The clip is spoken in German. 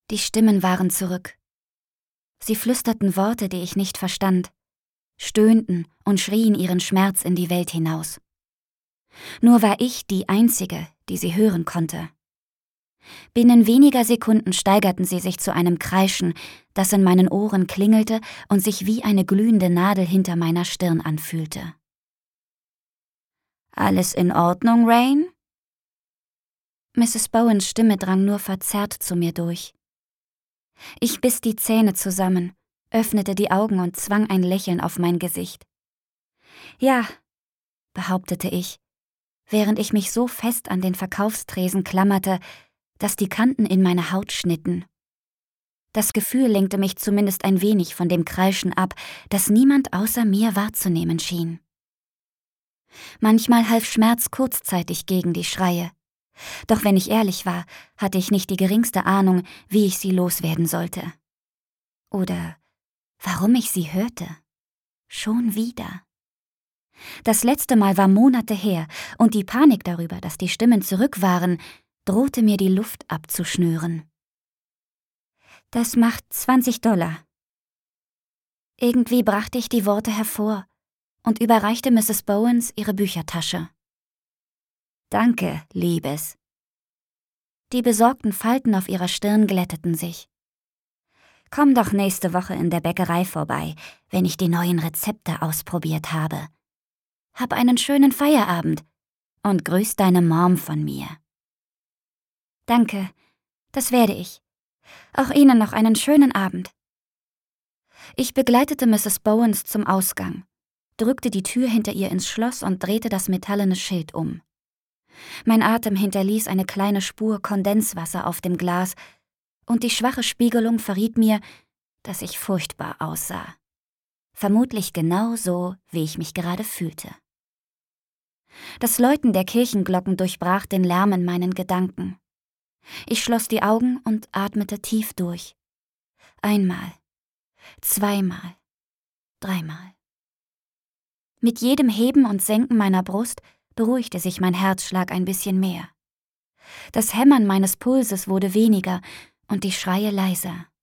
Die Stimmen waren zurück. Sie flüsterten Worte, die ich nicht verstand, stöhnten und schrien ihren Schmerz in die Welt hinaus. Nur war ich die Einzige, die sie hören konnte. Binnen weniger Sekunden steigerten sie sich zu einem Kreischen, das in meinen Ohren klingelte und sich wie eine glühende Nadel hinter meiner Stirn anfühlte. »Alles in Ordnung, Rain?« Mrs. Bowens Stimme drang nur verzerrt zu mir durch. Ich biss die Zähne zusammen, öffnete die Augen und zwang ein Lächeln auf mein Gesicht. »Ja«, behauptete ich, während ich mich so fest an den Verkaufstresen klammerte, dass die Kanten in meine Haut schnitten. Das Gefühl lenkte mich zumindest ein wenig von dem Kreischen ab, das niemand außer mir wahrzunehmen schien. Manchmal half Schmerz kurzzeitig gegen die Schreie. Doch wenn ich ehrlich war, hatte ich nicht die geringste Ahnung, wie ich sie loswerden sollte. Oder warum ich sie hörte. Schon wieder. Das letzte Mal war Monate her, und die Panik darüber, dass die Stimmen zurück waren, drohte mir die Luft abzuschnüren. »Das macht $20. Irgendwie brachte ich die Worte hervor und überreichte Mrs. Bowens ihre Büchertasche. »Danke, Liebes.« Die besorgten Falten auf ihrer Stirn glätteten sich. »Komm doch nächste Woche in der Bäckerei vorbei, wenn ich die neuen Rezepte ausprobiert habe. Hab einen schönen Feierabend und grüß deine Mom von mir.« »Danke, das werde ich. Auch Ihnen noch einen schönen Abend.« Ich begleitete Mrs. Bowens zum Ausgang, drückte die Tür hinter ihr ins Schloss und drehte das metallene Schild um. Mein Atem hinterließ eine kleine Spur Kondenswasser auf dem Glas, und die schwache Spiegelung verriet mir, dass ich furchtbar aussah. Vermutlich genau so, wie ich mich gerade fühlte. Das Läuten der Kirchenglocken durchbrach den Lärm in meinen Gedanken. Ich schloss die Augen und atmete tief durch. 1-mal, 2-mal, 3-mal. Mit jedem Heben und Senken meiner Brust beruhigte sich mein Herzschlag ein bisschen mehr. Das Hämmern meines Pulses wurde weniger und die Schreie leiser.